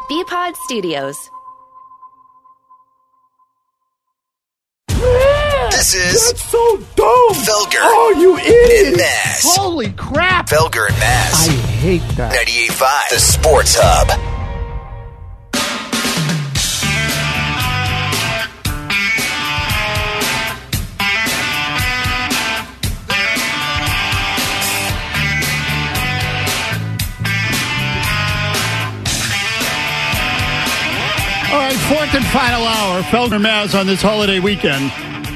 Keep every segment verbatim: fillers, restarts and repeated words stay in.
B-Pod Studios. This is That's so dumb. Felger. Oh, you idiot. And Maz. Holy crap. Felger and Maz. I hate that. ninety-eight point five, The Sports Hub. All right, fourth and final hour. Felger Maz on this holiday weekend.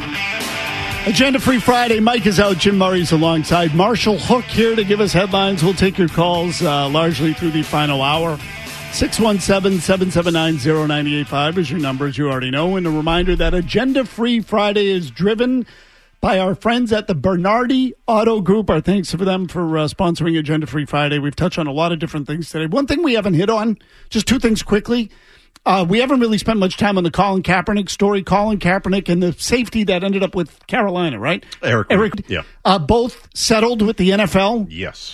Agenda-free Friday. Mike is out. Jim Murray's alongside. Marshall Hook here to give us headlines. We'll take your calls uh, largely through the final hour. six one seven, seven seven nine, zero nine eight five is your number, as you already know. And a reminder that Agenda-free Friday is driven by our friends at the Bernardi Auto Group. Our thanks for them for uh, sponsoring Agenda-free Friday. We've touched on a lot of different things today. One thing we haven't hit on, just two things quickly. Uh, we haven't really spent much time on the Colin Kaepernick story. Colin Kaepernick and the safety that ended up with Carolina, right? Eric. Eric. Yeah. Uh, both settled with the N F L. Yes.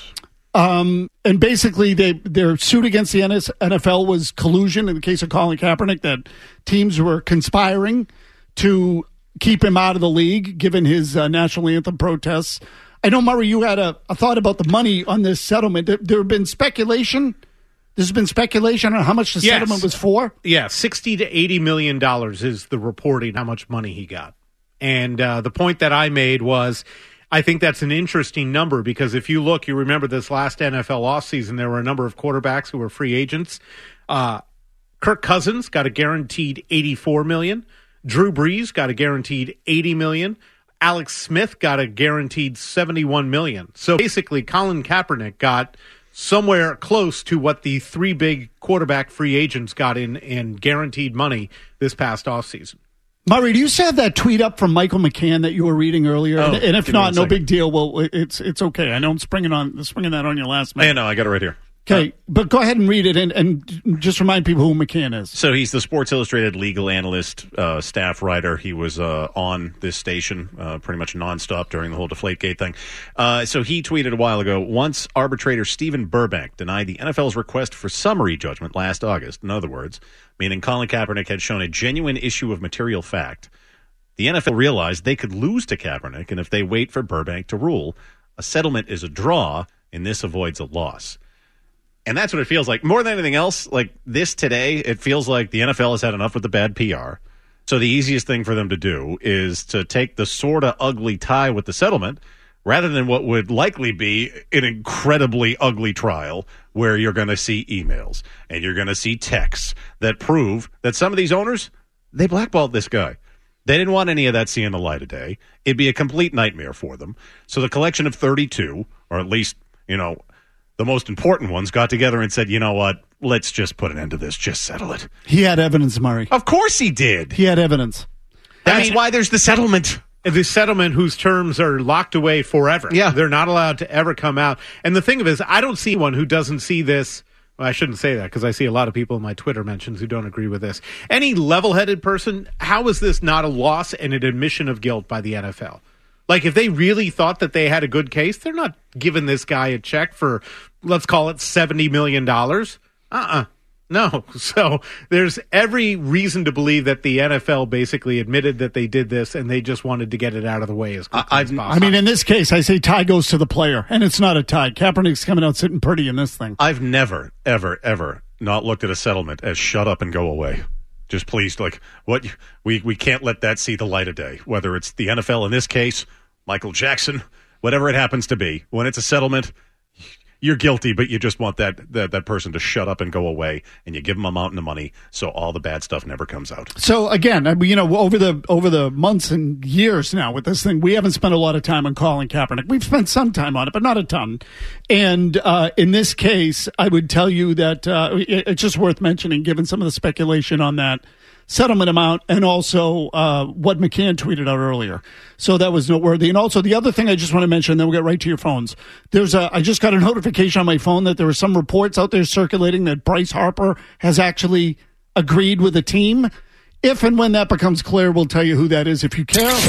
Um, and basically, they, their suit against the N F L was collusion in the case of Colin Kaepernick, that teams were conspiring to keep him out of the league, given his uh, national anthem protests. I know, Murray, you had a, a thought about the money on this settlement. There, there have been speculation. There's been speculation on how much the yes. settlement was for. Yeah, sixty to eighty million dollars is the reporting how much money he got. And uh, the point that I made was, I think that's an interesting number because if you look, you remember this last N F L offseason, there were a number of quarterbacks who were free agents. Uh, Kirk Cousins got a guaranteed eighty-four million dollars. Drew Brees got a guaranteed eighty million dollars. Alex Smith got a guaranteed seventy-one million dollars. So basically, Colin Kaepernick got somewhere close to what the three big quarterback free agents got in, in guaranteed money this past offseason. Murray, do you still have that tweet up from Michael McCann that you were reading earlier? Oh, and, and if give me not, one no second. big deal. Well, it's it's okay. I know I'm springing on springing that on your last minute. I know, I got it right here. Okay, but go ahead and read it and, and just remind people who McCann is. So he's the Sports Illustrated legal analyst, uh, staff writer. He was uh, on this station uh, pretty much nonstop during the whole Deflategate thing. Uh, so he tweeted a while ago, once arbitrator Stephen Burbank denied the N F L's request for summary judgment last August, in other words, meaning Colin Kaepernick had shown a genuine issue of material fact, the N F L realized they could lose to Kaepernick, and if they wait for Burbank to rule, a settlement is a draw, and this avoids a loss. And that's what it feels like. More than anything else, like this today, it feels like the N F L has had enough with the bad P R. So the easiest thing for them to do is to take the sort of ugly tie with the settlement rather than what would likely be an incredibly ugly trial where you're going to see emails and you're going to see texts that prove that some of these owners, they blackballed this guy. They didn't want any of that seeing the light of day. It'd be a complete nightmare for them. So the collection of thirty-two, or at least, you know, the most important ones, got together and said, you know what, let's just put an end to this. Just settle it. He had evidence, Murray. Of course he did. He had evidence. That's I mean, why there's the settlement. The settlement whose terms are locked away forever. Yeah. They're not allowed to ever come out. And the thing of it is, I don't see one who doesn't see this. Well, I shouldn't say that because I see a lot of people in my Twitter mentions who don't agree with this. Any level-headed person, how is this not a loss and an admission of guilt by the N F L? Like, if they really thought that they had a good case, they're not giving this guy a check for, let's call it seventy million dollars. Uh-uh. No. So there's every reason to believe that the N F L basically admitted that they did this and they just wanted to get it out of the way as quickly I, as possible. I mean, in this case, I say tie goes to the player, and it's not a tie. Kaepernick's coming out sitting pretty in this thing. I've never, ever, ever not looked at a settlement as shut up and go away. Just please, like, what we we can't let that see the light of day, whether it's the N F L in this case, Michael Jackson, whatever it happens to be. When it's a settlement, you're guilty, but you just want that, that that person to shut up and go away, and you give them a mountain of money so all the bad stuff never comes out. So again, I mean, you know, over the over the months and years now with this thing, we haven't spent a lot of time on Colin Kaepernick. We've spent some time on it, but not a ton. And uh, in this case, I would tell you that uh, it, it's just worth mentioning, given some of the speculation on that settlement amount and also uh, what McCann tweeted out earlier. So that was noteworthy. And also the other thing I just want to mention, then we'll get right to your phones. There's a, I just got a notification on my phone that there were some reports out there circulating that Bryce Harper has actually agreed with the team. If and when that becomes clear, we'll tell you who that is if you care.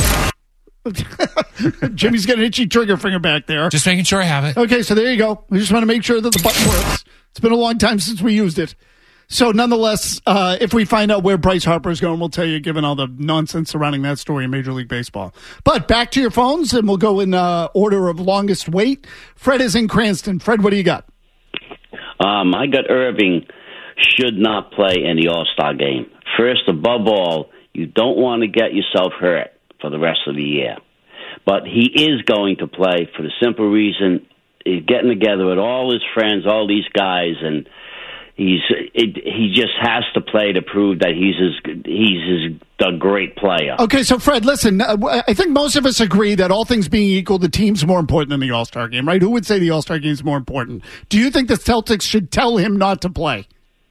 Jimmy's got an itchy trigger finger back there. Just making sure I have it. Okay, so there you go. We just want to make sure that the button works. It's been a long time since we used it. So nonetheless, uh, if we find out where Bryce Harper is going, we'll tell you, given all the nonsense surrounding that story in Major League Baseball. But back to your phones, and we'll go in uh, order of longest wait. Fred is in Cranston. Fred, what do you got? Um, I got Irving should not play in the All-Star game. First, above all, you don't want to get yourself hurt for the rest of the year. But he is going to play for the simple reason he's getting together with all his friends, all these guys, and he's it, he just has to play to prove that he's as, he's as, a great player. Okay, so Fred, listen, I think most of us agree that all things being equal, the team's more important than the All-Star game, right? Who would say the All-Star game is more important? Do you think the Celtics should tell him not to play?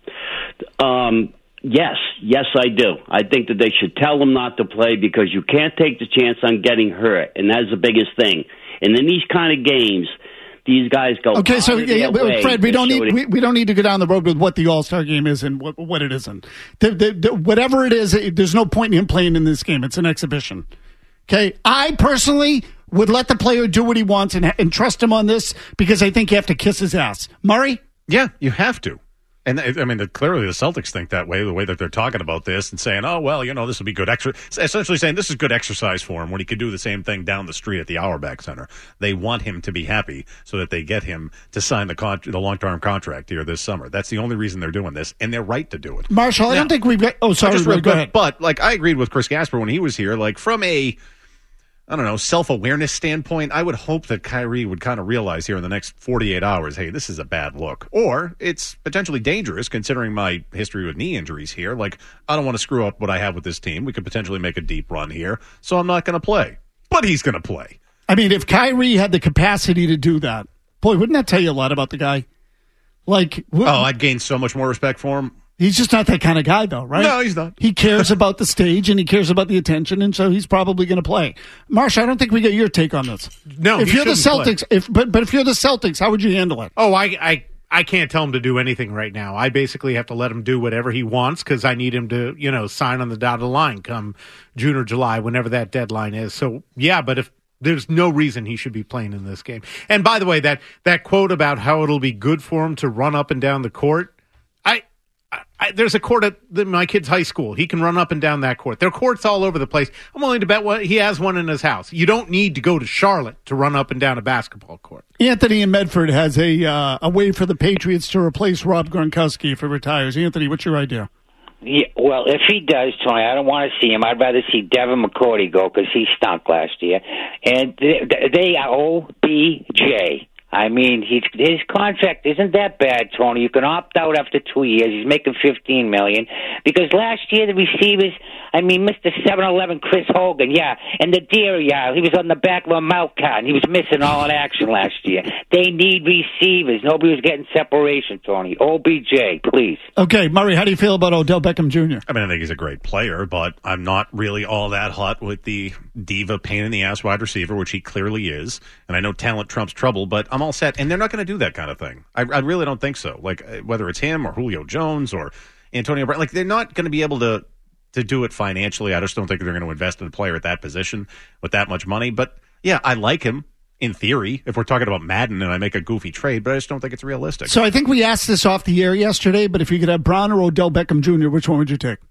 Um, yes, yes, I do. I think that they should tell him not to play because you can't take the chance on getting hurt, and that's the biggest thing. And in these kind of games, these guys go. Okay, so yeah, way Fred, we don't need it. we, we don't need to go down the road with what the All-Star game is and what, what it isn't. The, the, the, whatever it is, it, there's no point in him playing in this game. It's an exhibition. Okay, I personally would let the player do what he wants and, and trust him on this because I think you have to kiss his ass. Murray? Yeah, you have to. And, I mean, clearly the Celtics think that way, the way that they're talking about this and saying, oh, well, you know, this will be good exercise. Essentially saying this is good exercise for him when he could do the same thing down the street at the Auerbach Center. They want him to be happy so that they get him to sign the con- the long-term contract here this summer. That's the only reason they're doing this, and they're right to do it. Marshall, now, I don't think we've got – oh, sorry, just, go but, ahead. But, like, I agreed with Chris Gasper when he was here. Like, from a – I don't know, self-awareness standpoint, I would hope that Kyrie would kind of realize here in the next forty-eight hours, hey, this is a bad look. Or it's potentially dangerous considering my history with knee injuries here. Like, I don't want to screw up what I have with this team. We could potentially make a deep run here, so I'm not going to play. But he's going to play. I mean, if Kyrie had the capacity to do that, boy, wouldn't that tell you a lot about the guy? Like, oh, I'd gain so much more respect for him. He's just not that kind of guy, though, right? No, he's not. He cares about the stage and he cares about the attention, and so he's probably going to play. Marsha, I don't think we get your take on this. No, if he you're the shouldn't Celtics, play. if but but if you're the Celtics, how would you handle it? Oh, I I I can't tell him to do anything right now. I basically have to let him do whatever he wants because I need him to, you know, sign on the dotted line come June or July, whenever that deadline is. So yeah, but if there's no reason he should be playing in this game. And by the way, that that quote about how it'll be good for him to run up and down the court, I. I, there's a court at the, my kid's high school. He can run up and down that court. There are courts all over the place. I'm willing to bet what, he has one in his house. You don't need to go to Charlotte to run up and down a basketball court. Anthony in Medford has a uh, a way for the Patriots to replace Rob Gronkowski if he retires. Anthony, what's your idea? Yeah, well, if he does, Tony, I don't want to see him. I'd rather see Devin McCourty go because he stunk last year. And they, they are O B J. I mean, he's, his contract isn't that bad, Tony. You can opt out after two years. He's making fifteen million dollars. Because last year the receivers, I mean, Mister seven eleven Chris Hogan, yeah, and the deer, yeah, he was on the back of a mouth cart, and he was missing all in action last year. They need receivers. Nobody was getting separation, Tony. O B J, please. Okay, Murray, how do you feel about Odell Beckham Junior? I mean, I think he's a great player, but I'm not really all that hot with the diva pain-in-the-ass wide receiver, which he clearly is. And I know talent trumps trouble, but I'm all set. And they're not going to do that kind of thing. I, I really don't think so. Like, whether it's him or Julio Jones or Antonio Brown, like, they're not going to be able to to do it financially. I just don't think they're going to invest in a player at that position with that much money. But, yeah, I like him in theory if we're talking about Madden and I make a goofy trade, but I just don't think it's realistic. So I think we asked this off the air yesterday, but if you could have Brown or Odell Beckham Junior, which one would you take?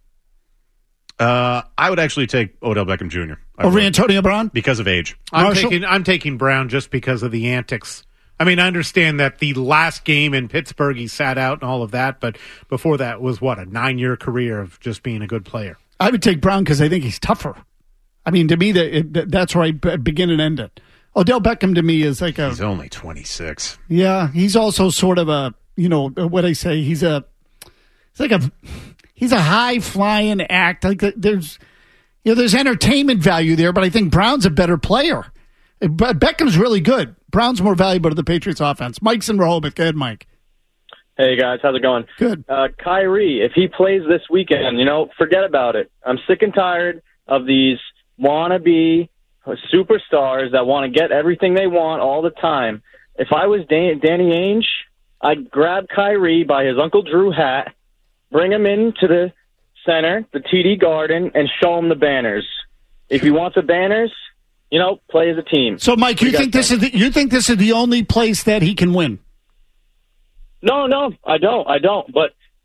Uh, I would actually take Odell Beckham Junior Over Antonio Brown? Because of age. I'm Marshall? taking I'm taking Brown just because of the antics. I mean, I understand that the last game in Pittsburgh he sat out and all of that, but before that was, what, a nine-year career of just being a good player. I would take Brown because I think he's tougher. I mean, to me, the, it, that's where I begin and end it. Odell Beckham to me is like a... He's only twenty-six. Yeah, he's also sort of a, you know, what I say, he's a... It's like a... He's a high-flying act. Like there's, you know, there's entertainment value there, but I think Brown's a better player. Beckham's really good. Brown's more valuable to the Patriots offense. Mike's in Rehoboth. Go ahead, Mike. Hey, guys. How's it going? Good. Uh, Kyrie, if he plays this weekend, you know, forget about it. I'm sick and tired of these wannabe superstars that want to get everything they want all the time. If I was Dan- Danny Ainge, I'd grab Kyrie by his Uncle Drew hat, bring him into the center, the T D Garden, and show him the banners. If he wants the banners, you know, play as a team. So, Mike, you, you think this think? is the, you think this is the only place that he can win? No, no, I don't. I don't. But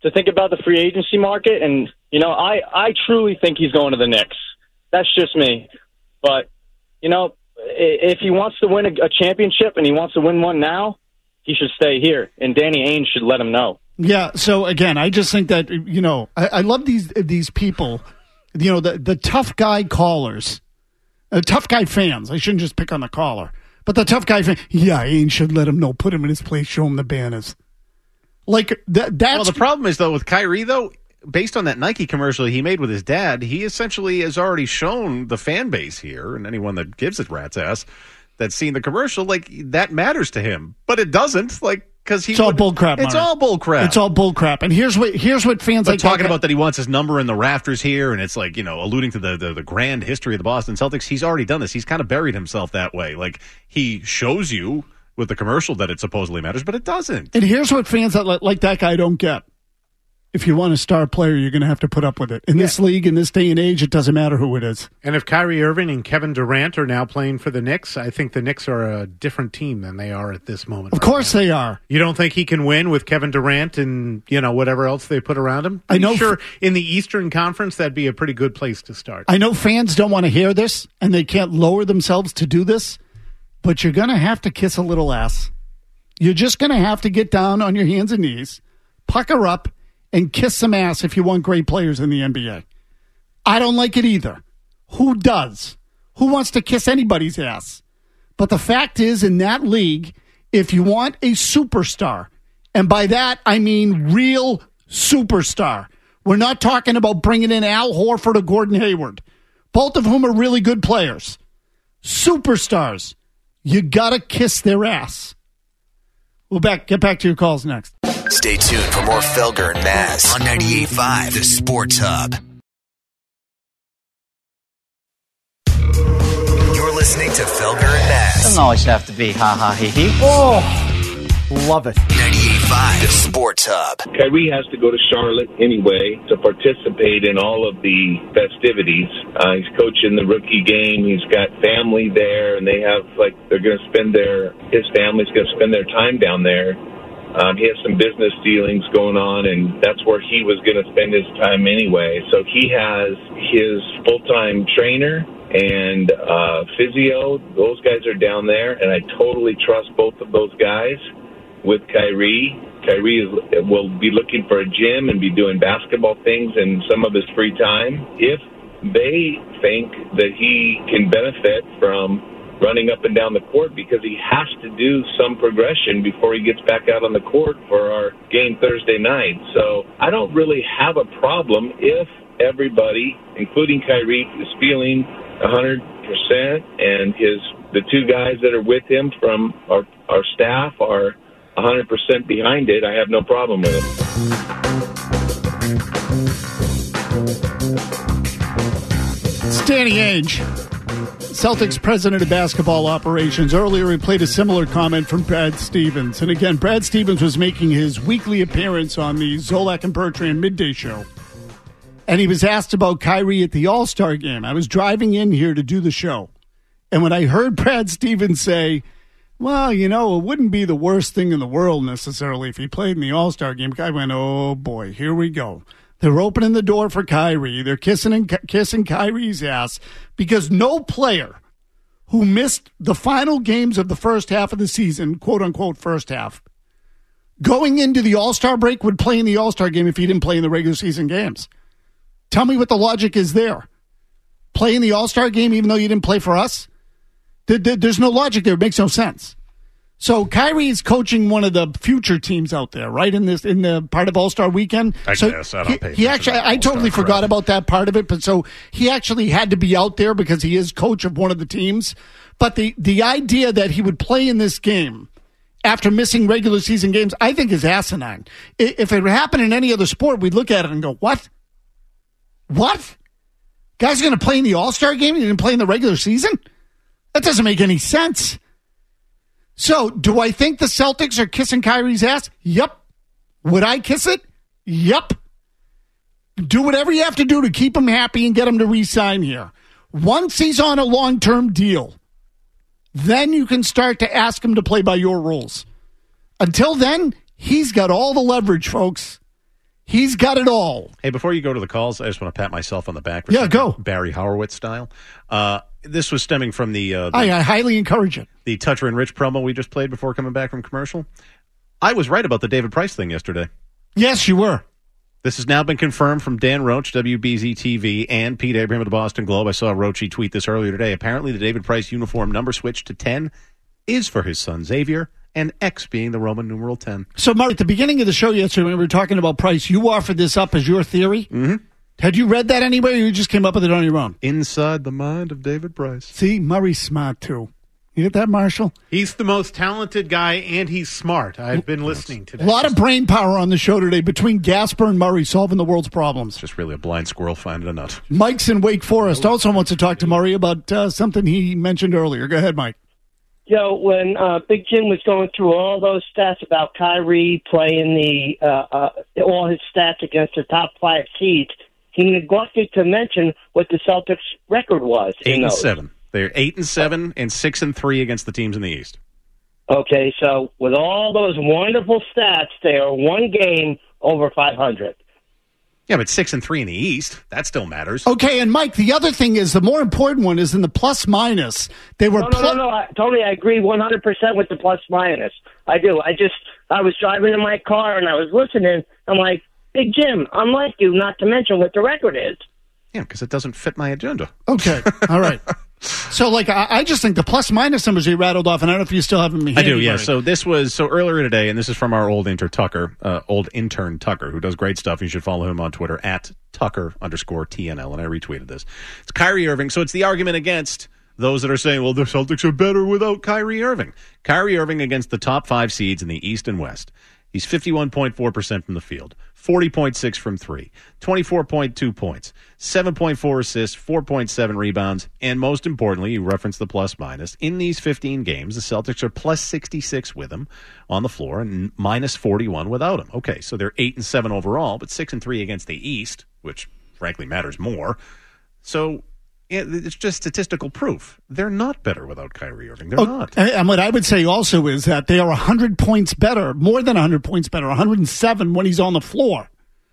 to think about the free agency market. And, you know, I, I truly think he's going to the Knicks. That's just me. But, you know, if he wants to win a, a championship and he wants to win one now, he should stay here. And Danny Ainge should let him know. Yeah, so again, I just think that, you know, I, I love these these people, you know, the, the tough guy callers, uh, tough guy fans. I shouldn't just pick on the caller. But the tough guy fan, yeah, Ainge should let him know, put him in his place, show him the banners. Like, that, that's... Well, the problem is, though, with Kyrie, though, based on that Nike commercial he made with his dad, he essentially has already shown the fan base here, and anyone that gives it rat's ass, that's seen the commercial, like, that matters to him. But it doesn't, like, because he... It's all would, bullcrap, It's Mark. all bullcrap. It's all bullcrap. And here's what here's what fans but like... talking about that he wants his number in the rafters here, and it's like, you know, alluding to the, the, the grand history of the Boston Celtics, he's already done this. He's kind of buried himself that way. Like, he shows you with the commercial that it supposedly matters, but it doesn't. And here's what fans that like that guy don't get. If you want a star player, you're going to have to put up with it. In yeah. this league, in this day and age, it doesn't matter who it is. And if Kyrie Irving and Kevin Durant are now playing for the Knicks, I think the Knicks are a different team than they are at this moment. Of right course now. they are. You don't think he can win with Kevin Durant and, you know, whatever else they put around him? I know. Sure, in the Eastern Conference, that'd be a pretty good place to start. I know fans don't want to hear this, and they can't lower themselves to do this, but you're going to have to kiss a little ass. You're just going to have to get down on your hands and knees, pucker up, and kiss some ass if you want great players in the N B A. I don't like it either. Who does? Who wants to kiss anybody's ass? But the fact is, in that league, if you want a superstar, and by that I mean real superstar, we're not talking about bringing in Al Horford or Gordon Hayward, both of whom are really good players. Superstars, you got to kiss their ass. We'll back get back to your calls next. Stay tuned for more Felger and Maz on ninety-eight point five, The Sports Hub. You're listening to Felger and Maz. Doesn't always have to be ha ha he he. Oh, love it. ninety-eight point five, The Sports Hub. Kyrie has to go to Charlotte anyway to participate in all of the festivities. Uh, he's coaching the rookie game. He's got family there, and they have, like, they're going to spend their, his family's going to spend their time down there. Um, he has some business dealings going on, and that's where he was going to spend his time anyway. So he has his full-time trainer and uh, physio. Those guys are down there, and I totally trust both of those guys with Kyrie. Kyrie is, will be looking for a gym and be doing basketball things in some of his free time. If they think that he can benefit from running up and down the court, because he has to do some progression before he gets back out on the court for our game Thursday night. So I don't really have a problem if everybody, including Kyrie, is feeling one hundred percent, and his the two guys that are with him from our, our staff are one hundred percent behind it. I have no problem with it. It's Danny Ainge, Celtics president of basketball operations. Earlier, he played a similar comment from Brad Stevens. And again, Brad Stevens was making his weekly appearance on the Zolak and Bertrand midday show. And he was asked about Kyrie at the All-Star game. I was driving in here to do the show. And when I heard Brad Stevens say, well, you know, it wouldn't be the worst thing in the world necessarily if he played in the All-Star game, I went, oh, boy, here we go. They're opening the door for Kyrie. They're kissing and kissing Kyrie's ass because no player who missed the final games of the first half of the season, quote unquote first half, going into the All-Star break would play in the All-Star game if he didn't play in the regular season games. Tell me what the logic is there. Play in the All-Star game even though you didn't play for us? There's no logic there. It makes no sense. So Kyrie's coaching one of the future teams out there, right? In this, in the part of All-Star Weekend. I so guess I don't he, pay he actually, I totally All-Star forgot crap. about that part of it. But so he actually had to be out there because he is coach of one of the teams. But the the idea that he would play in this game after missing regular season games, I think is asinine. If it happened in any other sport, we'd look at it and go, "What? What? Guy's going to play in the All-Star game and he didn't play in the regular season? That doesn't make any sense." So, do I think the Celtics are kissing Kyrie's ass? Yup. Would I kiss it? Yup. Do whatever you have to do to keep him happy and get him to re-sign here. Once he's on a long-term deal, then you can start to ask him to play by your rules. Until then, he's got all the leverage, folks. He's got it all. Hey, before you go to the calls, I just want to pat myself on the back. For Yeah, go. Barry Horowitz style. Uh, this was stemming from the, uh, the I, I highly encourage it. the Toucher and Rich promo we just played before coming back from commercial. I was right about the David Price thing yesterday. Yes, you were. This has now been confirmed from Dan Roach, W B Z T V, and Pete Abraham of the Boston Globe. I saw Roachy tweet this earlier today. Apparently, the David Price uniform number switch to ten is for his son Xavier, and X being the Roman numeral ten. So, Mark, at the beginning of the show yesterday, when we were talking about Price, you offered this up as your theory. Mm-hmm. Had you read that anywhere, or you just came up with it on your own? Inside the mind of David Price. See, Murray's smart, too. You get that, Marshall? He's the most talented guy, and he's smart. I've been listening to that. A lot of brain power on the show today between Gasper and Murray solving the world's problems. Just really a blind squirrel finding a nut. Mike's in Wake Forest also wants to talk to Murray about uh, something he mentioned earlier. Go ahead, Mike. Yo, when uh, Big Jim was going through all those stats about Kyrie playing the uh, uh, all his stats against the top five seeds, he neglected to mention what the Celtics' record was. Eight in and those. seven. They're eight and seven and six and three against the teams in the East. Okay, so with all those wonderful stats, they are one game over five hundred. Yeah, but six and three in the East, that still matters. Okay, and Mike, the other thing is, the more important one is in the plus minus. They were No, no, no, no. I, Tony, I agree one hundred percent with the plus minus. I do. I just, I was driving in my car and I was listening. I'm like, Big Jim, unlike you, not to mention what the record is. Yeah, because it doesn't fit my agenda. Okay, all right. So, like, I, I just think the plus-minus numbers he rattled off, and I don't know if you still have them I do, yeah. So this was, so earlier today, and this is from our old intern Tucker, uh, old intern Tucker, who does great stuff. You should follow him on Twitter, at Tucker underscore T N L, and I retweeted this. It's Kyrie Irving, so it's the argument against those that are saying, well, the Celtics are better without Kyrie Irving. Kyrie Irving against the top five seeds in the East and West. He's fifty-one point four percent from the field, forty point six from three, twenty-four point two points, seven point four assists, four point seven rebounds, and most importantly, you referenced the plus minus. In these fifteen games, the Celtics are plus sixty-six with him on the floor and minus forty-one without him. Okay, so they're eight and seven overall, but six and three against the East, which frankly matters more. So it's just statistical proof. They're not better without Kyrie Irving. They're oh, not. And what I would say also is that they are one hundred points better, more than one hundred points better, one hundred seven when he's on the floor.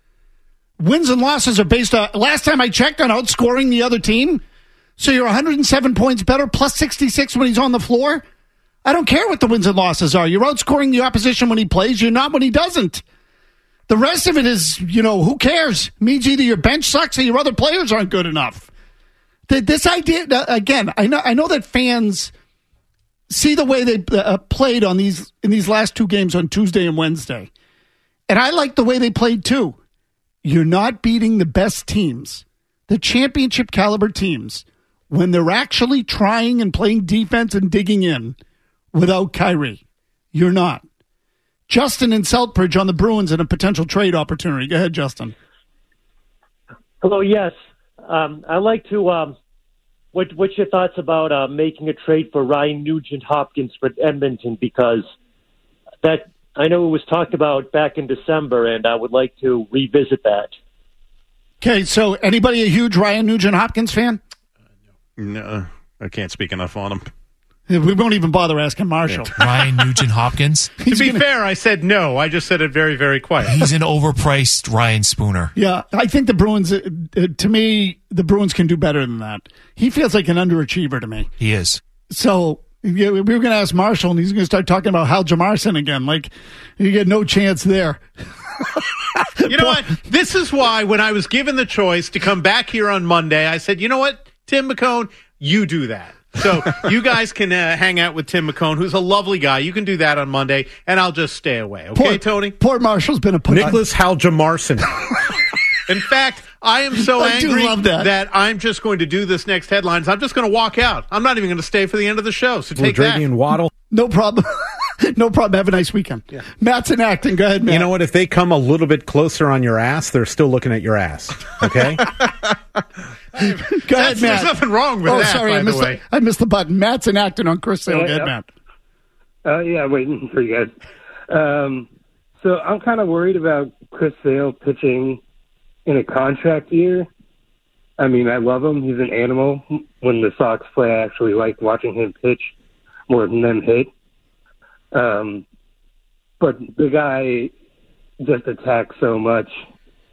Wins and losses are based on, last time I checked, on outscoring the other team. So you're one hundred seven points better, plus sixty-six when he's on the floor. I don't care what the wins and losses are. You're outscoring the opposition when he plays. You're not when he doesn't. The rest of it is, you know, who cares? It means either your bench sucks or your other players aren't good enough. This idea, again, I know I know that fans see the way they uh, played on these in these last two games on Tuesday and Wednesday. And I like the way they played too. You're not beating the best teams, the championship caliber teams, when they're actually trying and playing defense and digging in without Kyrie. You're not. Justin in Southbridge on the Bruins and a potential trade opportunity. Go ahead, Justin. Hello, yes. Um, I'd like to, um, what, what's your thoughts about uh, making a trade for Ryan Nugent-Hopkins for Edmonton? Because that I know it was talked about back in December, and I would like to revisit that. Okay, so anybody a huge Ryan Nugent-Hopkins fan? No, I can't speak enough on him. We won't even bother asking Marshall. Ryan Nugent-Hopkins? To be gonna... fair, I said no. I just said it very, very quiet. He's an overpriced Ryan Spooner. Yeah, I think the Bruins, uh, uh, to me, the Bruins can do better than that. He feels like an underachiever to me. He is. So yeah, we were going to ask Marshall, and he's going to start talking about Hal Jamarson again. Like, you get no chance there. You know what? This is why when I was given the choice to come back here on Monday, I said, you know what, Tim McCone, you do that. So you guys can uh, hang out with Tim McCone, who's a lovely guy. You can do that on Monday, and I'll just stay away. Okay, poor, Tony? Poor Marshall's been a put Nicholas Haljamarson. In fact, I am so I angry love that. that I'm just going to do this next headlines. I'm just going to walk out. I'm not even going to stay for the end of the show. So take that. and Waddle. No problem. No problem. Have a nice weekend. Yeah. Matt's in Acton. Go ahead, Matt. You know what? If they come a little bit closer on your ass, they're still looking at your ass. Okay? Go ahead, Matt. There's nothing wrong with oh, that, sorry, by I missed the way. The, I missed the button. Matt's in Acton on Chris Sale. Yeah, Go ahead, yeah. Matt. Uh, yeah, waiting for you guys. Um, so I'm kind of worried about Chris Sale pitching in a contract year. I mean, I love him. He's an animal. When the Sox play, I actually like watching him pitch more than them hit. Um, but the guy just attacks so much,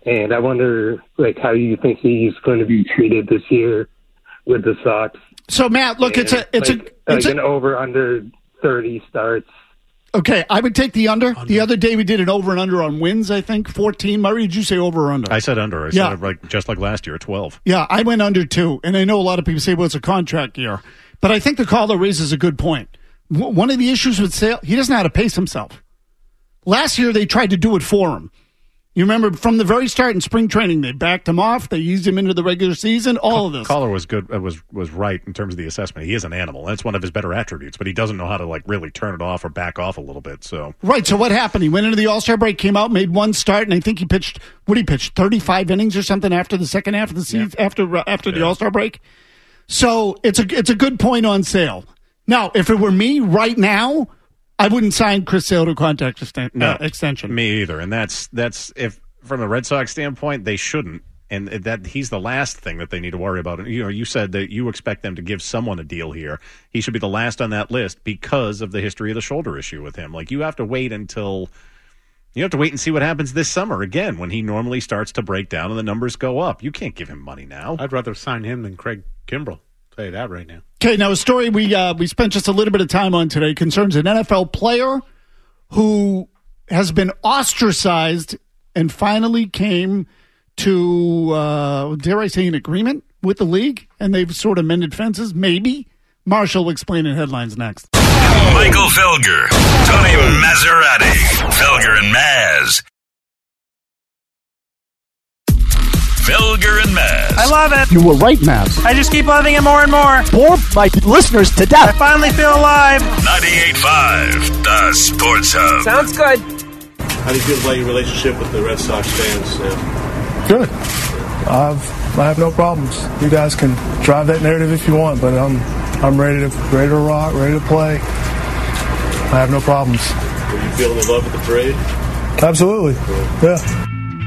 and I wonder like how you think he's going to be treated this year with the Sox. So Matt, look, and, it's a it's like, a it's like a, an over under thirty starts. Okay, I would take the under. under. The other day we did an over and under on wins, I think, fourteen. Murray, did you say over or under? I said under. I yeah. said like just like last year, twelve. Yeah, I went under too. And I know a lot of people say, well, it's a contract year. But I think the caller raises a good point. W- one of the issues with Sale, he doesn't know how to pace himself. Last year they tried to do it for him. You remember from the very start in spring training, they backed him off. They eased him into the regular season. All of this. Caller was good. Uh, was was right in terms of the assessment. He is an animal. That's one of his better attributes. But he doesn't know how to like really turn it off or back off a little bit. So right. So what happened? He went into the All-Star break, came out, made one start, and I think he pitched. What he pitched thirty-five innings or something after the second half of the season. Yeah. After uh, after yeah. the All-Star break. So it's a it's a good point on Sale. Now, if it were me right now, I wouldn't sign Chris Sale to a contract exten- no, uh, extension. Me either. And that's that's if. From a Red Sox standpoint, they shouldn't, and that he's the last thing that they need to worry about. You know, you said that you expect them to give someone a deal here. He should be the last on that list because of the history of the shoulder issue with him. Like, you have to wait until you have to wait and see what happens this summer again when he normally starts to break down and the numbers go up. You can't give him money now. I'd rather sign him than Craig Kimbrell. I'll tell you that right now. Okay, now a story we uh, we spent just a little bit of time on today concerns an N F L player who has been ostracized and finally came to, uh, dare I say, an agreement with the league, and they've sort of mended fences, maybe. Marshall will explain in headlines next. Michael Felger, Tony Maserati, Felger and Maz. Felger and Maz. I love it. You were right, Maz. I just keep loving it more and more. Bore my listeners to death. I finally feel alive. ninety-eight point five, the Sports Hub. Sounds good. How do you feel about your relationship with the Red Sox fans? Yeah. Good. I've, I have no problems. You guys can drive that narrative if you want, but I'm I'm ready to ready to rock, ready to play. I have no problems. Are you feeling the love of the parade? Absolutely. Cool. Yeah.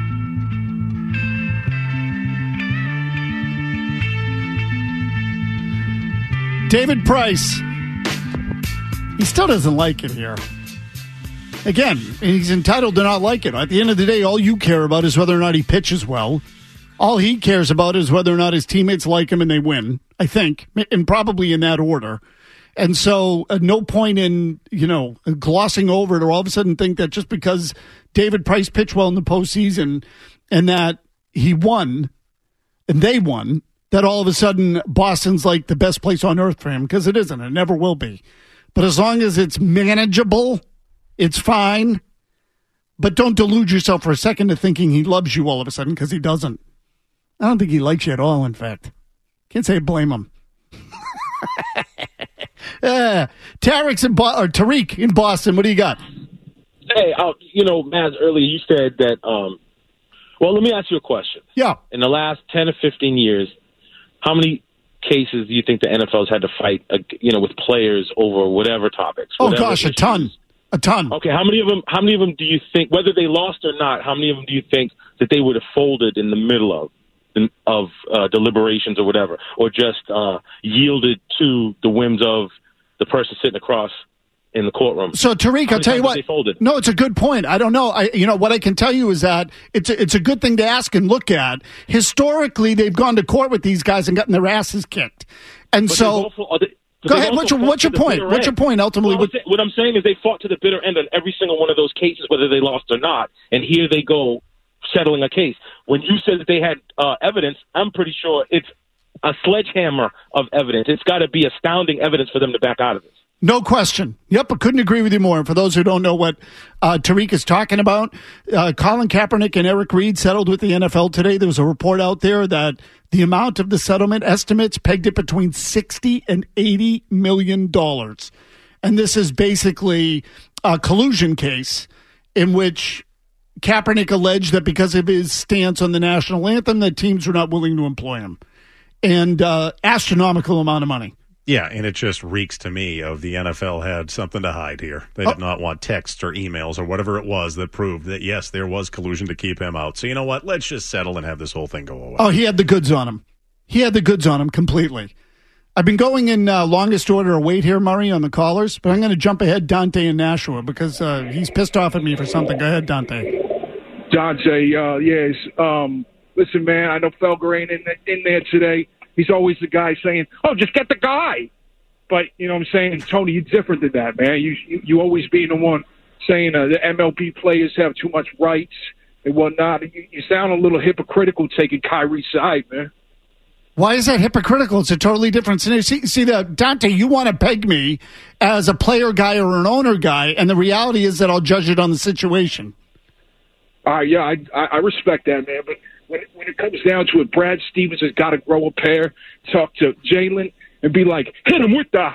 David Price. He still doesn't like it here. Again, he's entitled to not like it. At the end of the day, all you care about is whether or not he pitches well. All he cares about is whether or not his teammates like him and they win, I think, and probably in that order. And so uh, no point in, you know, glossing over it or all of a sudden think that just because David Price pitched well in the postseason and that he won and they won, that all of a sudden Boston's like the best place on earth for him, because it isn't. It never will be. But as long as it's manageable, it's fine. But don't delude yourself for a second to thinking he loves you all of a sudden, because he doesn't. I don't think he likes you at all, in fact. Can't say I blame him. uh, Tarek's in Bo- or Tariq in Boston. What do you got? Hey, uh, you know, Maz, earlier you said that, um, well, let me ask you a question. Yeah. In the last ten or fifteen years, how many cases do you think the N F L's had to fight, uh, you know, with players over whatever topics? Oh, whatever gosh, issues? a ton. A ton. Okay, how many of them, how many of them do you think, whether they lost or not, how many of them do you think that they would have folded in the middle of? of uh, deliberations or whatever, or just uh, yielded to the whims of the person sitting across in the courtroom? So, Tariq, I'll tell you what. They folded? No, it's a good point. I don't know. I, you know, what I can tell you is that it's a, it's a good thing to ask and look at. Historically, they've gone to court with these guys and gotten their asses kicked. And But so, also, uh, they, go ahead. What's your, what's your point? What's your point, ultimately? Well, what, what I'm saying is they fought to the bitter end on every single one of those cases, whether they lost or not. And here they go, settling a case. When you said that they had uh, evidence, I'm pretty sure it's a sledgehammer of evidence. It's got to be astounding evidence for them to back out of this. No question. Yep, I couldn't agree with you more. And for those who don't know what uh, Tariq is talking about, uh, Colin Kaepernick and Eric Reed settled with the N F L today. There was a report out there that the amount of the settlement estimates pegged it between sixty and eighty million dollars. And this is basically a collusion case in which Kaepernick alleged that because of his stance on the national anthem, that teams were not willing to employ him. And uh, astronomical amount of money. Yeah, and it just reeks to me of the N F L had something to hide here. They oh. did not want texts or emails or whatever it was that proved that, yes, there was collusion to keep him out. So you know what? Let's just settle and have this whole thing go away. Oh, he had the goods on him. He had the goods on him completely. I've been going in uh, longest order of wait here, Murray, on the callers, but I'm going to jump ahead Dante in Nashua because uh, he's pissed off at me for something. Go ahead, Dante. Dante, uh, yes. Um, listen, man, I know Felger ain't in, in there today. He's always the guy saying, oh, just get the guy. But, you know what I'm saying, Tony, you're different than that, man. You you, you always being the one saying uh, the M L B players have too much rights and whatnot. You, you sound a little hypocritical taking Kyrie's side, man. Why is that hypocritical? It's a totally different scenario. See, see that, Dante, you want to peg me as a player guy or an owner guy, and the reality is that I'll judge it on the situation. Uh, yeah, I, I I respect that, man. But when it, when it comes down to it, Brad Stevens has got to grow a pair, talk to Jalen, and be like, hit him with the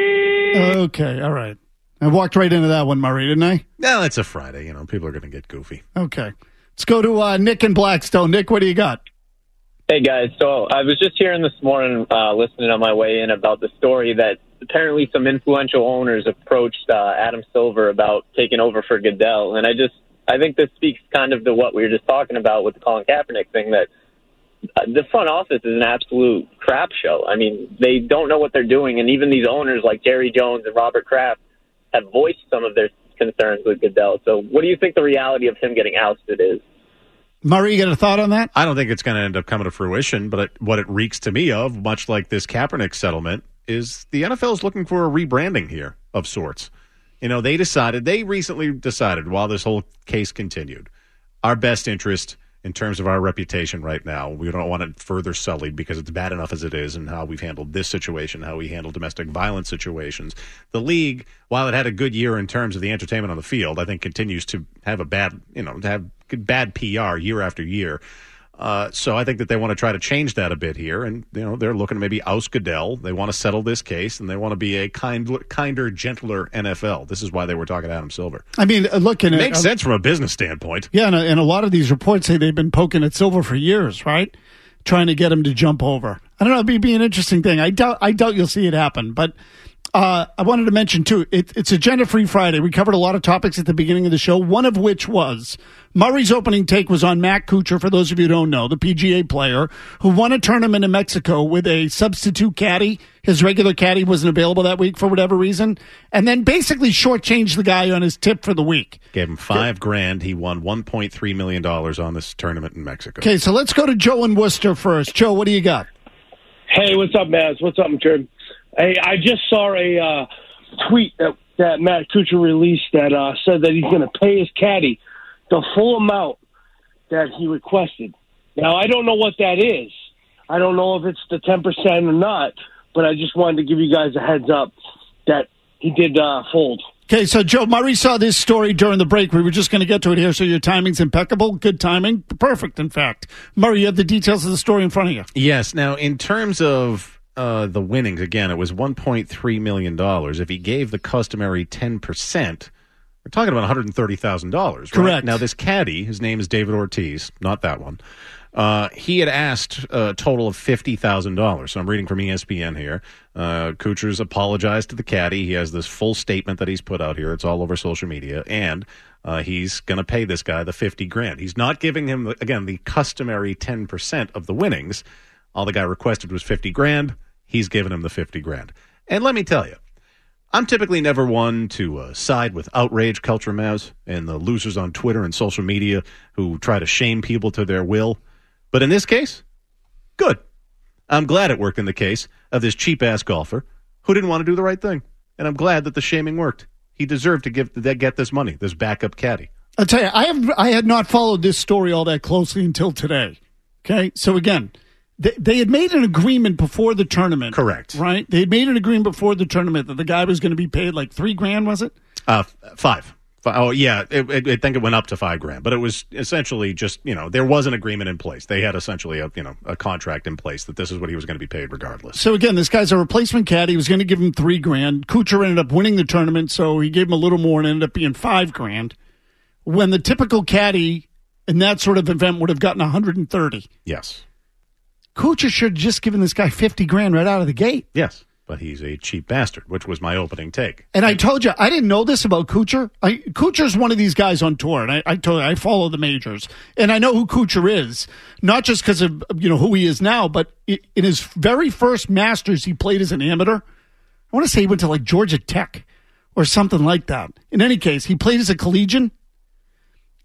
hey! Okay, all right. I walked right into that one, Murray, didn't I? No, it's a Friday. You know, people are going to get goofy. Okay. Let's go to uh, Nick in Blackstone. Nick, what do you got? Hey, guys. So I was just hearing this morning, uh, listening on my way in, about the story that apparently some influential owners approached uh, Adam Silver about taking over for Goodell. And I just, I think this speaks kind of to what we were just talking about with the Colin Kaepernick thing, that uh, the front office is an absolute crap show. I mean, they don't know what they're doing. And even these owners like Jerry Jones and Robert Kraft have voiced some of their concerns with Goodell. So what do you think the reality of him getting ousted is? Murray, you got a thought on that? I don't think it's going to end up coming to fruition, but it, what it reeks to me of, much like this Kaepernick settlement, is the N F L is looking for a rebranding here of sorts. You know, they decided, they recently decided while this whole case continued, our best interest in terms of our reputation right now, we don't want it further sullied because it's bad enough as it is, and how we've handled this situation, how we handle domestic violence situations. The league, while it had a good year in terms of the entertainment on the field, I think continues to have a bad, you know, to have bad P R year after year. Uh, so I think that they want to try to change that a bit here, and you know they're looking to maybe oust Goodell. They want to settle this case, and they want to be a kind, kinder, gentler N F L. This is why they were talking to Adam Silver. I mean, look, it makes uh, sense from a business standpoint. Yeah, and a, and a lot of these reports say they've been poking at Silver for years, right? Trying to get him to jump over. I don't know. It'd be an interesting thing. I doubt. I doubt you'll see it happen, but. Uh, I wanted to mention, too, it, it's Agenda Free Friday. We covered a lot of topics at the beginning of the show, one of which was Murray's opening take was on Matt Kuchar, for those of you who don't know, the P G A player who won a tournament in Mexico with a substitute caddy. His regular caddy wasn't available that week for whatever reason, and then basically shortchanged the guy on his tip for the week. Gave him five grand. He won one point three million dollars on this tournament in Mexico. Okay, so let's go to Joe in Worcester first. Joe, what do you got? Hey, what's up, Maz? What's up, Jared? Hey, I just saw a uh, tweet that, that Matt Kuchar released that uh, said that he's going to pay his caddy the full amount that he requested. Now, I don't know what that is. I don't know if it's the ten percent or not, but I just wanted to give you guys a heads up that he did uh, fold. Okay, so Joe, Murray saw this story during the break. We were just going to get to it here, so your timing's impeccable. Good timing. Perfect, in fact. Murray, you have the details of the story in front of you. Yes. Now, in terms of uh, the winnings, again, it was one point three million dollars. If he gave the customary ten percent, we're talking about one hundred thirty thousand dollars. Right? Correct. Now, this caddy, his name is David Ortiz, not that one. Uh, he had asked a total of fifty thousand dollars. So I'm reading from E S P N here. Uh, Kuchar's apologized to the caddy. He has this full statement that he's put out here. It's all over social media. And uh, he's going to pay this guy the fifty grand. He's not giving him, again, the customary ten percent of the winnings. All the guy requested was fifty grand. He's giving him the fifty grand. And let me tell you, I'm typically never one to uh, side with outrage culture, Maz, and the losers on Twitter and social media who try to shame people to their will. But in this case, good. I'm glad it worked in the case of this cheap-ass golfer who didn't want to do the right thing. And I'm glad that the shaming worked. He deserved to give to get this money, this backup caddy. I'll tell you, I have I had not followed this story all that closely until today. Okay? So again, they, they had made an agreement before the tournament. Correct. Right? They had made an agreement before the tournament that the guy was going to be paid like three grand, was it? Uh, five. Oh, yeah, it, it, I think it went up to five grand, but it was essentially just, you know, there was an agreement in place. They had essentially a, you know, a contract in place that this is what he was going to be paid regardless. So again, this guy's a replacement caddy. He was going to give him three grand. Kuchar ended up winning the tournament, so he gave him a little more and ended up being five grand. When the typical caddy in that sort of event would have gotten one hundred thirty. Yes. Kuchar should have just given this guy fifty grand right out of the gate. Yes. But he's a cheap bastard, which was my opening take. And I told you, I didn't know this about Kuchar. I, Kuchar's one of these guys on tour, and I, I told you, I follow the majors. And I know who Kuchar is, not just because of, you know, who he is now, but in his very first Masters he played as an amateur. I want to say he went to like Georgia Tech or something like that. In any case, he played as a collegian.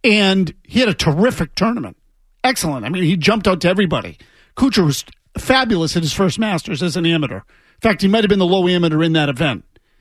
And he had a terrific tournament. Excellent. I mean, he jumped out to everybody. Kuchar was fabulous at his first Masters as an amateur. In fact, he might have been the low amateur in that event.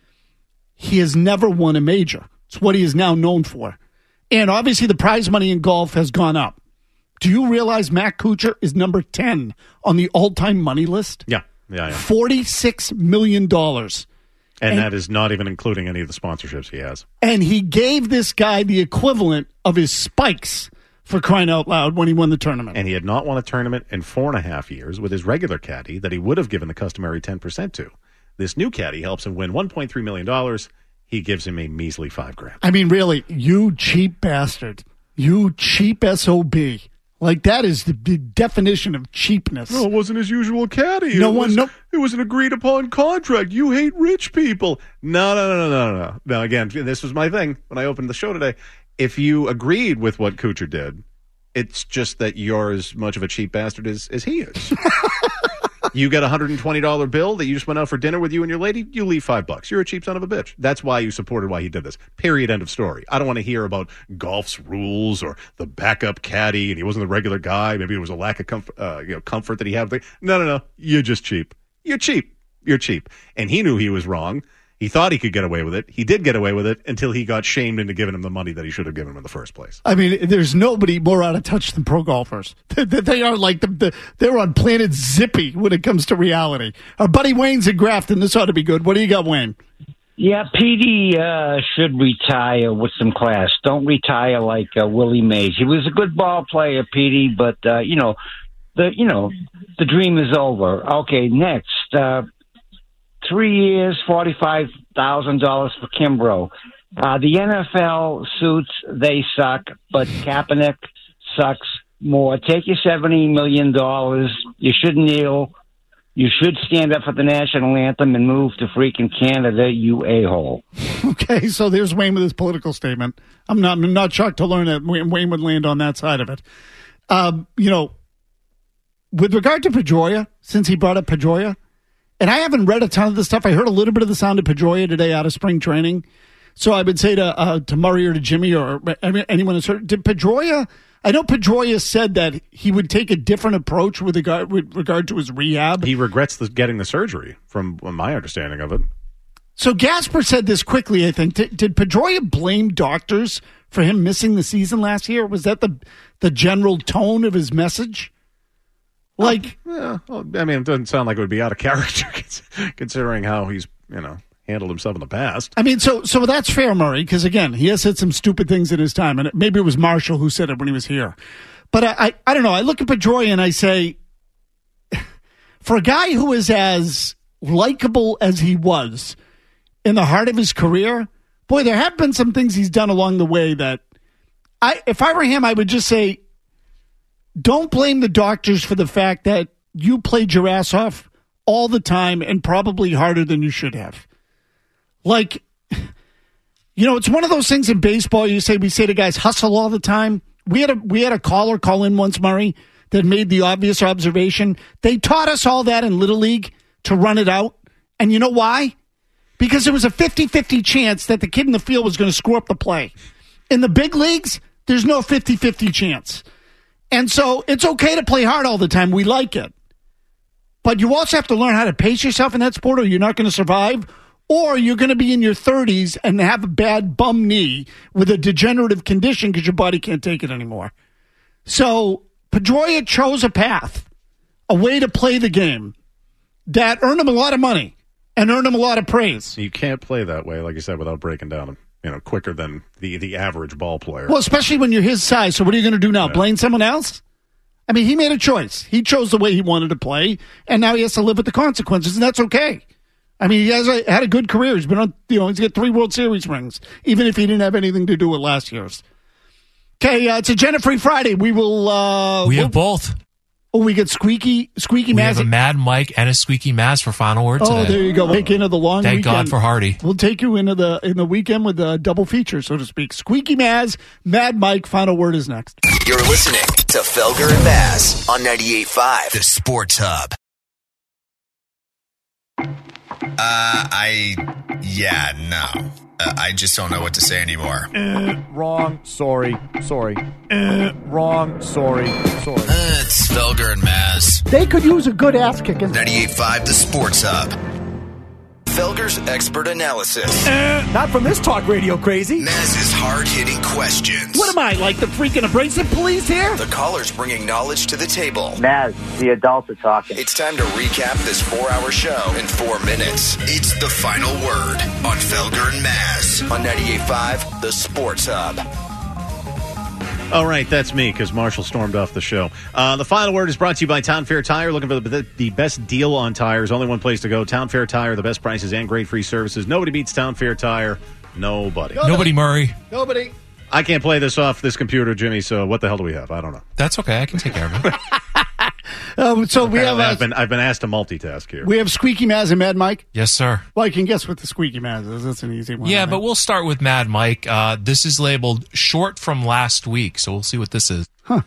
He has never won a major. It's what he is now known for. And obviously the prize money in golf has gone up. Do you realize Matt Kuchar is number ten on the all-time money list? Yeah, yeah, yeah. forty-six million dollars. And, And- that is not even including any of the sponsorships he has. And he gave this guy the equivalent of his spikes, for crying out loud, when he won the tournament. And he had not won a tournament in four and a half years with his regular caddy that he would have given the customary ten percent to. This new caddy helps him win one point three million dollars. He gives him a measly five grand. I mean, really, you cheap bastard. You cheap S O B. Like, that is the, the definition of cheapness. No, it wasn't his usual caddy. No it one, was, no. It was an agreed upon contract. You hate rich people. No, no, no, no, no, no. Now, again, this was my thing when I opened the show today. If you agreed with what Kuchar did, it's just that you're as much of a cheap bastard as, as he is. You get a one hundred twenty dollars bill that you just went out for dinner with you and your lady, you leave five bucks. You're a cheap son of a bitch. That's why you supported why he did this. Period. End of story. I don't want to hear about golf's rules or the backup caddy and he wasn't the regular guy. Maybe it was a lack of comfort, uh, you know, comfort that he had. No, no, no. You're just cheap. You're cheap. You're cheap. And he knew he was wrong. He thought he could get away with it. He did get away with it until he got shamed into giving him the money that he should have given him in the first place. I mean, there's nobody more out of touch than pro golfers. They are like the, the they're on planet Zippy when it comes to reality. Our buddy Wayne's in Grafton. This ought to be good. What do you got, Wayne? Yeah, P D uh, should retire with some class. Don't retire like uh, Willie Mays. He was a good ball player, P D, but uh, you know, the you know, the dream is over. Okay, next. Uh, Three years, forty-five thousand dollars for Kimbrough. Uh, the N F L suits, they suck, but Kaepernick sucks more. Take your seventy million dollars. You should kneel. You should stand up for the national anthem and move to freaking Canada, you a-hole. Okay, so there's Wayne with his political statement. I'm not, I'm not shocked to learn that Wayne would land on that side of it. Um, you know, with regard to Pedroia, since he brought up Pedroia, and I haven't read a ton of this stuff. I heard a little bit of the sound of Pedroia today out of spring training. So I would say to uh, to Murray or to Jimmy or anyone who's heard, did Pedroia, I know Pedroia said that he would take a different approach with regard, with regard to his rehab. He regrets the, getting the surgery, from my understanding of it. So Gasper said this quickly, I think. Did, did Pedroia blame doctors for him missing the season last year? Was that the the general tone of his message? Like, yeah, well, I mean, it doesn't sound like it would be out of character considering how he's, you know, handled himself in the past. I mean, so so that's fair, Murray, because, again, he has said some stupid things in his time, and maybe it was Marshall who said it when he was here. But I, I, I don't know. I look at Pedroia and I say, for a guy who is as likable as he was in the heart of his career, boy, there have been some things he's done along the way that, I, if I were him, I would just say, don't blame the doctors for the fact that you played your ass off all the time and probably harder than you should have. Like, you know, it's one of those things in baseball. You say, we say to guys, hustle all the time. We had a, we had a caller call in once, Murray, that made the obvious observation. They taught us all that in Little League to run it out. And you know why? Because there was a fifty-fifty chance that the kid in the field was going to screw up the play. In the big leagues, there's no fifty-fifty chance. And so it's okay to play hard all the time. We like it. But you also have to learn how to pace yourself in that sport or you're not going to survive. Or you're going to be in your thirties and have a bad bum knee with a degenerative condition because your body can't take it anymore. So Pedroia chose a path, a way to play the game that earned him a lot of money and earned him a lot of praise. You can't play that way, like you said, without breaking down, you know, quicker than the, the average ball player. Well, especially when you're his size. So what are you going to do now? Yeah. Blame someone else? I mean, he made a choice. He chose the way he wanted to play, and now he has to live with the consequences, and that's okay. I mean, he has a, had a good career. He's been on, you know, he's got three World Series rings, even if he didn't have anything to do with last year's. Okay, uh, it's a Jenna-free Friday. We will. Uh, we we'll, have both. Oh, we get Squeaky, Squeaky we Maz. We have a Mad Mike and a Squeaky Maz for final word today. Oh, there you go. Take into the long Thank weekend. God for Hardy. We'll take you into the in the weekend with a double feature, so to speak. Squeaky Maz, Mad Mike. Final word is next. You're listening to Felger and Maz on ninety-eight point five, The Sports Hub. Uh, I, yeah, no. Uh, I just don't know what to say anymore. Uh, wrong. Sorry. Sorry. Uh, wrong. Sorry. Sorry. Uh, it's Felger and Maz. They could use a good ass kicking. ninety-eight point five The Sports Hub. Felger's expert analysis. Uh, not from this talk radio crazy. Maz's hard-hitting questions. What am I, like the freaking abrasive police here? The callers bringing knowledge to the table. Maz, the adults are talking. It's time to recap this four-hour show in four minutes. It's the final word on Felger and Maz on ninety-eight point five The Sports Hub. All right, that's me because Marshall stormed off the show. Uh, the final word is brought to you by Town Fair Tire. Looking for the, the best deal on tires. Only one place to go. Town Fair Tire, the best prices and great free services. Nobody beats Town Fair Tire. Nobody. Nobody, Nobody Murray. Nobody. I can't play this off this computer, Jimmy, so what the hell do we have? I don't know. That's okay. I can take care of it. Um, so we have. Uh, I've been I've been asked to multitask here. We have Squeaky Maz and Mad Mike. Yes, sir. Well, I can guess what the Squeaky Maz is. That's an easy one. Yeah, right? but we'll start with Mad Mike. Uh, this is labeled short from last week, so we'll see what this is. Huh.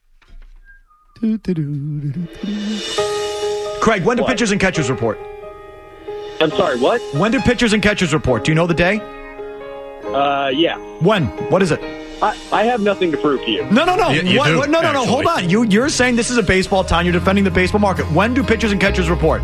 Craig, when do what? pitchers and catchers report? I'm sorry, what? When do pitchers and catchers report? Do you know the day? Uh, yeah. When? What is it? I, I have nothing to prove to you. No, no, no. You, you what, do, what, no, no, no. Hold on. You, you're saying this is a baseball town. You're defending the baseball market. When do pitchers and catchers report?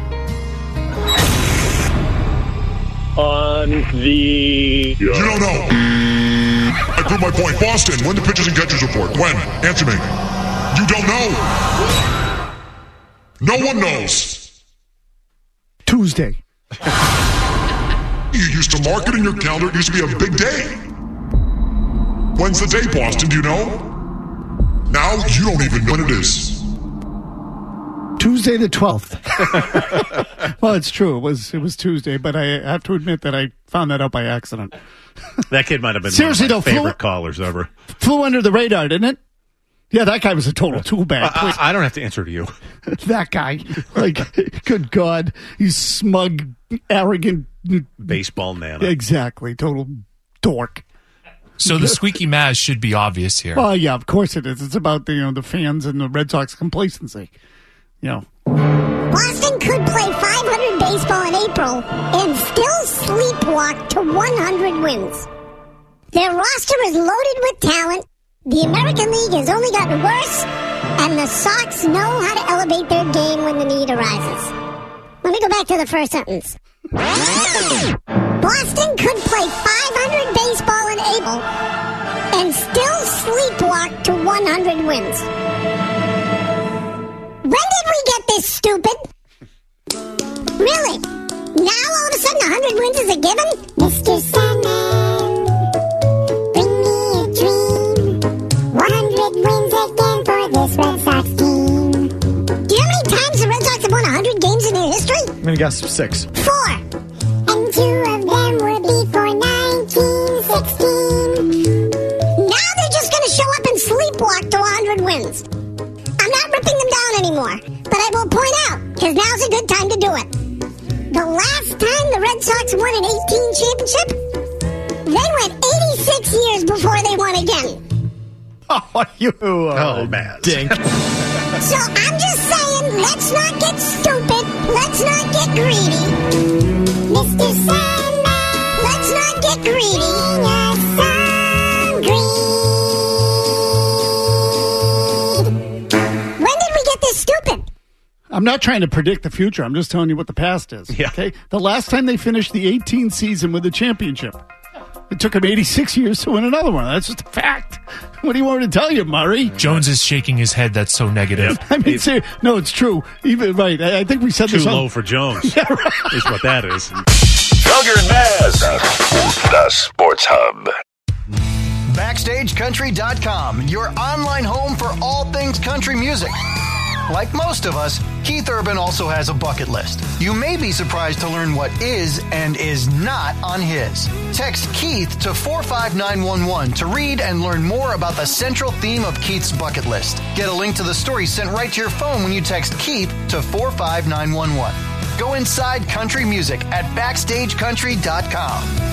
On the... You don't know. I prove my point. Boston, when do pitchers and catchers report? When? Answer me. You don't know. No one knows. Tuesday. You used to mark it in your calendar. It used to be a big day. When's the day, Boston? Do you know? Now you don't even know when it is. Tuesday the twelfth. Well, it's true. It was it was Tuesday, but I have to admit that I found that out by accident. That kid might have been Seriously, one of my though, favorite flew, callers ever. Flew under the radar, didn't it? Yeah, that guy was a total tool bag. I, I, I don't have to answer to you. That guy. Like, good God. He's smug, arrogant. Baseball nana. Exactly. Total dork. So the Squeaky Maz should be obvious here. Well, yeah, of course it is. It's about the, you know, the fans and the Red Sox complacency. You know. Boston could play five hundred baseball in April and still sleepwalk to one hundred wins. Their roster is loaded with talent. The American League has only gotten worse, and the Sox know how to elevate their game when the need arises. Let me go back to the first sentence. Boston could play five hundred baseball in April and still sleepwalk to one hundred wins. When did we get this stupid? Really? Now all of a sudden one hundred wins is a given? Mister Sandman, bring me a dream. one hundred wins again for this Red Sox team. Do you know how many times the Red Sox have won one hundred games in their history? I'm going to guess six. Four. And two of them were before nineteen sixteen. Now they're just going to show up and sleepwalk to one hundred wins. I'm not ripping them down anymore, but I will point out, because now's a good time to do it. The last time the Red Sox won an eighteen championship, they went eighty-six years before they won again. Oh, you oh, man. Dink. So I'm just saying, let's not get stupid. Let's not get greedy. Mister Sandman, let's not get greedy. Yes, I'm greed. When did we get this stupid? I'm not trying to predict the future. I'm just telling you what the past is. Yeah. Okay. The last time they finished the eighteenth season with a championship, it took them eighty-six years to win another one. That's just a fact. What do you want me to tell you, Murray? Jones is shaking his head. That's so negative. I mean, say, no, it's true. Even right. I, I think we said Too this. Too low on, for Jones. Yeah, right. Is what that is. Felger and Maz, the Sports Hub. Backstage Country dot com, your online home for all things country music. Like most of us, Keith Urban also has a bucket list. You may be surprised to learn what is and is not on his. Text Keith to four five nine one one to read and learn more about the central theme of Keith's bucket list. Get a link to the story sent right to your phone when you text Keith to four five nine one one. Go inside country music at Backstage Country dot com.